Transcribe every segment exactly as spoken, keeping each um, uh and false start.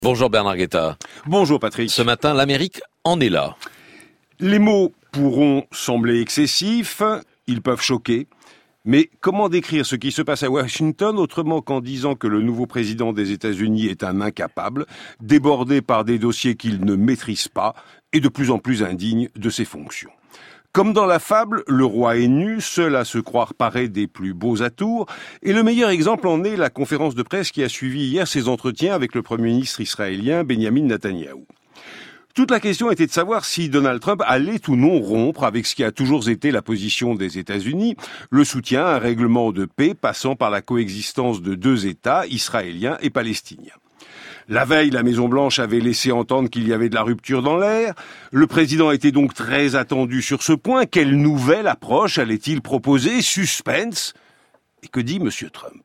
Bonjour Bernard Guetta. Bonjour Patrick. Ce matin, l'Amérique en est là. Les mots pourront sembler excessifs, ils peuvent choquer, mais comment décrire ce qui se passe à Washington autrement qu'en disant que le nouveau président des États-Unis est un incapable, débordé par des dossiers qu'il ne maîtrise pas et de plus en plus indigne de ses fonctions. Comme dans la fable, le roi est nu, seul à se croire paré des plus beaux atours, et le meilleur exemple en est la conférence de presse qui a suivi hier ses entretiens avec le Premier ministre israélien Benjamin Netanyahou. Toute la question était de savoir si Donald Trump allait ou non rompre avec ce qui a toujours été la position des États-Unis, le soutien à un règlement de paix passant par la coexistence de deux États, israéliens et palestiniens. La veille, la Maison-Blanche avait laissé entendre qu'il y avait de la rupture dans l'air. Le président était donc très attendu sur ce point. Quelle nouvelle approche allait-il proposer? Suspense. Et que dit M. Trump?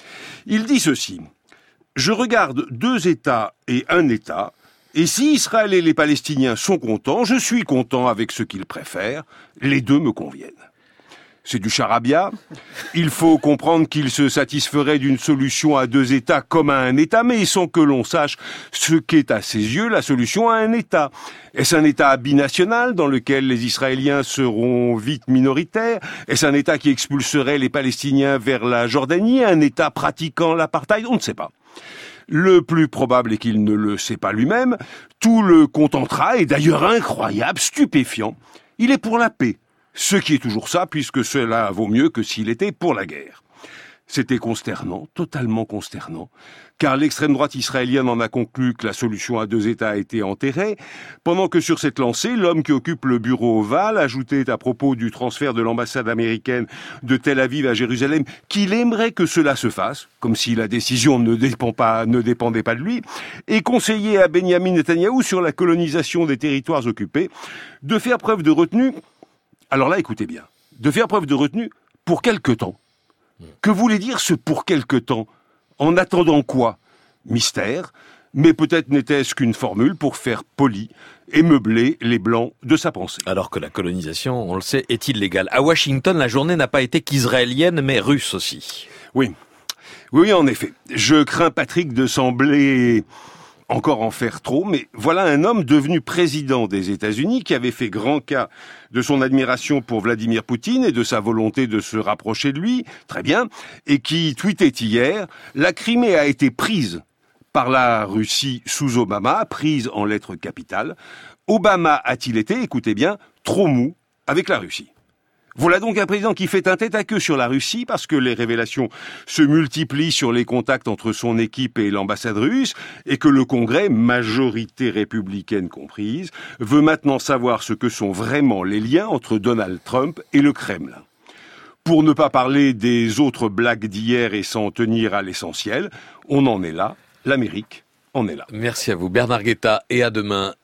Il dit ceci. Je regarde deux États et un État, et si Israël et les Palestiniens sont contents, je suis content avec ce qu'ils préfèrent. Les deux me conviennent. C'est du charabia. Il faut comprendre qu'il se satisferait d'une solution à deux États comme à un État, mais sans que l'on sache ce qu'est à ses yeux la solution à un État. Est-ce un État binational dans lequel les Israéliens seront vite minoritaires? Est-ce un État qui expulserait les Palestiniens vers la Jordanie? Un État pratiquant l'apartheid? On ne sait pas. Le plus probable est qu'il ne le sait pas lui-même. Tout le contentera est d'ailleurs incroyable, stupéfiant. Il est pour la paix. Ce qui est toujours ça, puisque cela vaut mieux que s'il était pour la guerre. C'était consternant, totalement consternant, car l'extrême droite israélienne en a conclu que la solution à deux États a été enterrée, pendant que sur cette lancée, l'homme qui occupe le bureau ovale ajoutait à propos du transfert de l'ambassade américaine de Tel Aviv à Jérusalem qu'il aimerait que cela se fasse, comme si la décision ne dépend pas, ne dépendait pas de lui, et conseillait à Benjamin Netanyahou sur la colonisation des territoires occupés de faire preuve de retenue. Alors là, écoutez bien, de faire preuve de retenue pour quelque temps. Que voulait dire ce pour quelque temps? En attendant quoi? Mystère, mais peut-être n'était-ce qu'une formule pour faire poli et meubler les blancs de sa pensée. Alors que la colonisation, on le sait, est illégale. À Washington, la journée n'a pas été qu'israélienne, mais russe aussi. Oui, oui, en effet. Je crains, Patrick, de sembler encore en faire trop, mais voilà un homme devenu président des États-Unis qui avait fait grand cas de son admiration pour Vladimir Poutine et de sa volonté de se rapprocher de lui, très bien, et qui tweetait hier « La Crimée a été prise par la Russie sous Obama, prise en lettres capitales. Obama a-t-il été, écoutez bien, trop mou avec la Russie ?» Voilà donc un président qui fait un tête-à-queue sur la Russie parce que les révélations se multiplient sur les contacts entre son équipe et l'ambassade russe et que le Congrès, majorité républicaine comprise, veut maintenant savoir ce que sont vraiment les liens entre Donald Trump et le Kremlin. Pour ne pas parler des autres blagues d'hier et s'en tenir à l'essentiel, on en est là, l'Amérique en est là. Merci à vous Bernard Guetta et à demain.